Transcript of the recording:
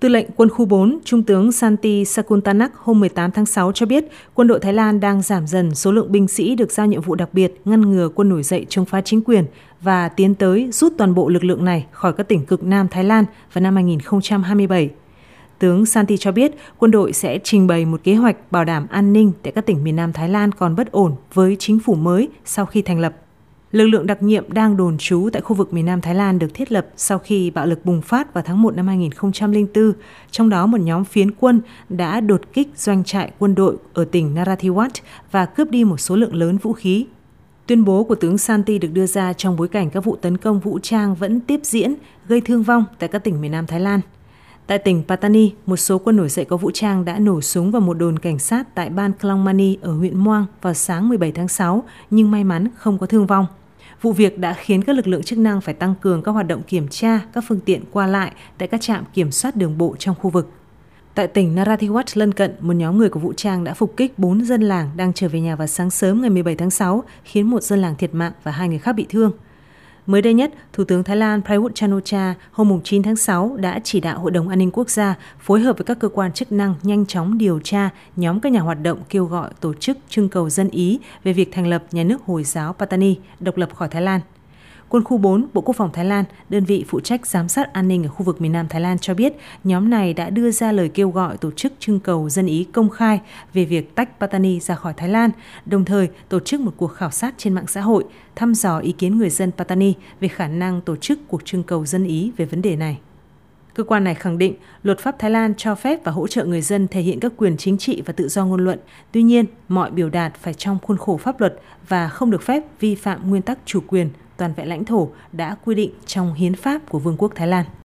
Tư lệnh quân khu 4, Trung tướng Santi Sakuntanak hôm 18 tháng 6 cho biết quân đội Thái Lan đang giảm dần số lượng binh sĩ được giao nhiệm vụ đặc biệt ngăn ngừa quân nổi dậy chống phá chính quyền và tiến tới rút toàn bộ lực lượng này khỏi các tỉnh cực Nam Thái Lan vào năm 2027. Tướng Santi cho biết quân đội sẽ trình bày một kế hoạch bảo đảm an ninh tại các tỉnh miền Nam Thái Lan còn bất ổn với chính phủ mới sau khi thành lập. Lực lượng đặc nhiệm đang đồn trú tại khu vực miền Nam Thái Lan được thiết lập sau khi bạo lực bùng phát vào tháng 1 năm 2004, trong đó một nhóm phiến quân đã đột kích doanh trại quân đội ở tỉnh Narathiwat và cướp đi một số lượng lớn vũ khí. Tuyên bố của tướng Santi được đưa ra trong bối cảnh các vụ tấn công vũ trang vẫn tiếp diễn, gây thương vong tại các tỉnh miền Nam Thái Lan. Tại tỉnh Pattani, một số quân nổi dậy có vũ trang đã nổ súng vào một đồn cảnh sát tại Ban Klang Mani ở huyện Muang vào sáng 17 tháng 6, nhưng may mắn không có thương vong. Vụ việc đã khiến các lực lượng chức năng phải tăng cường các hoạt động kiểm tra các phương tiện qua lại tại các trạm kiểm soát đường bộ trong khu vực. Tại tỉnh Narathiwat lân cận, một nhóm người của vũ trang đã phục kích 4 dân làng đang trở về nhà vào sáng sớm ngày 17 tháng 6, khiến một dân làng thiệt mạng và 2 người khác bị thương. Mới đây nhất, Thủ tướng Thái Lan Prayut Chan-o-cha hôm 9 tháng 6 đã chỉ đạo Hội đồng An ninh Quốc gia phối hợp với các cơ quan chức năng nhanh chóng điều tra nhóm các nhà hoạt động kêu gọi tổ chức trưng cầu dân Ý về việc thành lập nhà nước Hồi giáo Pattani độc lập khỏi Thái Lan. Quân khu 4, Bộ Quốc phòng Thái Lan, đơn vị phụ trách giám sát an ninh ở khu vực miền Nam Thái Lan cho biết nhóm này đã đưa ra lời kêu gọi tổ chức trưng cầu dân Ý công khai về việc tách Pattani ra khỏi Thái Lan, đồng thời tổ chức một cuộc khảo sát trên mạng xã hội, thăm dò ý kiến người dân Pattani về khả năng tổ chức cuộc trưng cầu dân Ý về vấn đề này. Cơ quan này khẳng định luật pháp Thái Lan cho phép và hỗ trợ người dân thể hiện các quyền chính trị và tự do ngôn luận. Tuy nhiên, mọi biểu đạt phải trong khuôn khổ pháp luật và không được phép vi phạm nguyên tắc chủ quyền, toàn vẹn lãnh thổ đã quy định trong hiến pháp của Vương quốc Thái Lan.